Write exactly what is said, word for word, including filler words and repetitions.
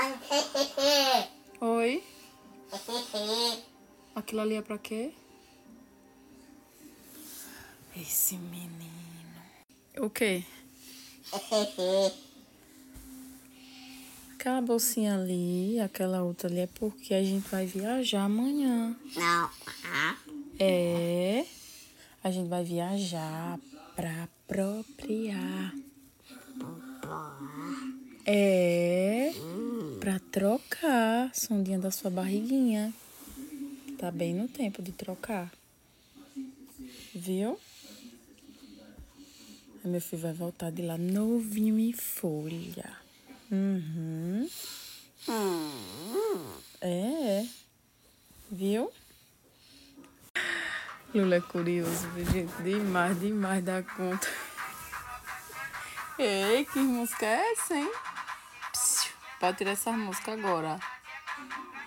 Oi? Aquilo ali é pra quê? Esse menino. O quê? Aquela bolsinha ali, aquela outra ali é porque a gente vai viajar amanhã. Não. É. A gente vai viajar pra apropriar. É. Pra trocar. Sondinha da sua barriguinha. Tá bem no tempo de trocar. Viu? Aí meu filho vai voltar de lá novinho em folha. Uhum. É. Viu? Lula é curioso, gente. Demais, demais da conta. Ei, que música é essa, hein? Psiu, pode tirar essa música agora.